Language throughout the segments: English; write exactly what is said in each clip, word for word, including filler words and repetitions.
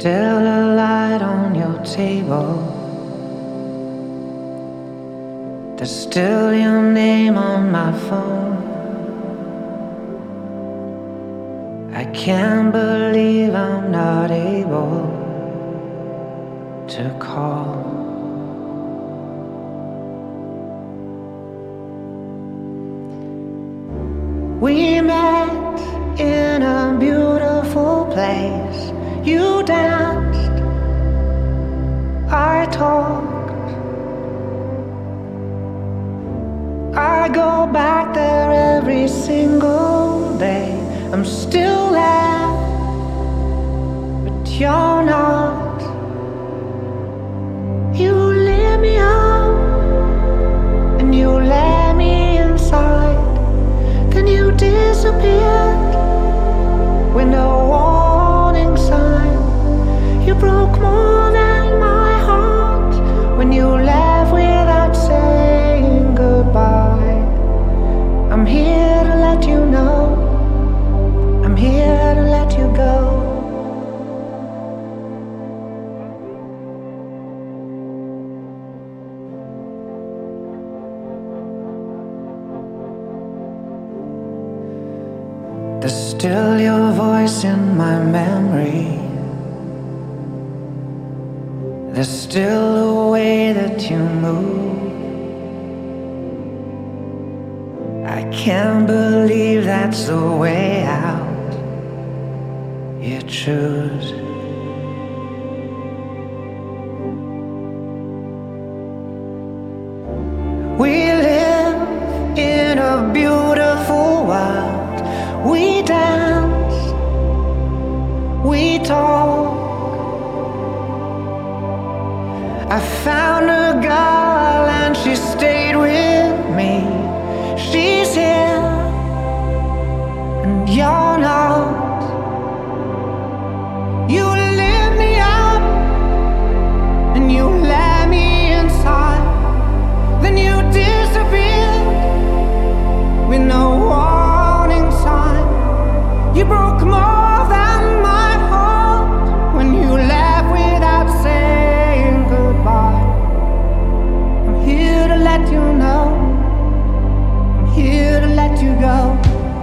still a light on your table. There's still your name on my phone. I can't believe I'm not able to call. We met in a beautiful place. You danced, I talked. I go back there every single day. I'm still there, but you're not. You lit me up and you let me inside. Then you disappeared with no warning sign. You broke more than my heart when you left without saying goodbye. I'm here to let you know, I'm here to let you go. There's still your voice in my memory. There's still the way that you move. I can't believe that's the way out you choose. We live in a beautiful world. We dance, we talk. I found a girl and she stayed with me. She's here and you're not. You lit me up and you let me inside. Then you disappeared with no warning sign. You broke more than my heart when you left without saying goodbye. I'm here to let you know, I'm here to let you go.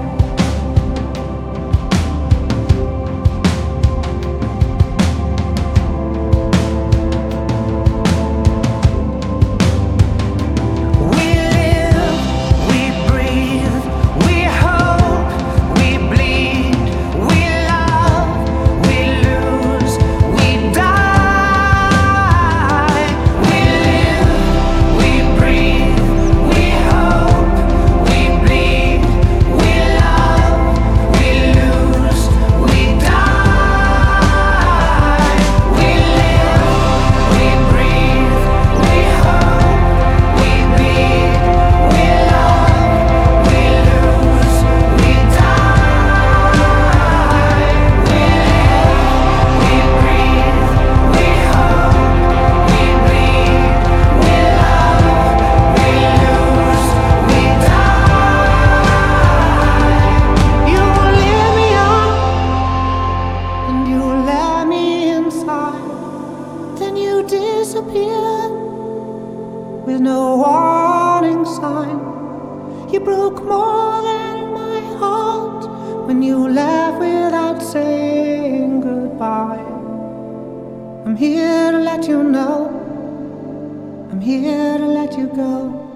Disappeared with no warning sign. You broke more than my heart when you left without saying goodbye. I'm here to let you know, I'm here to let you go.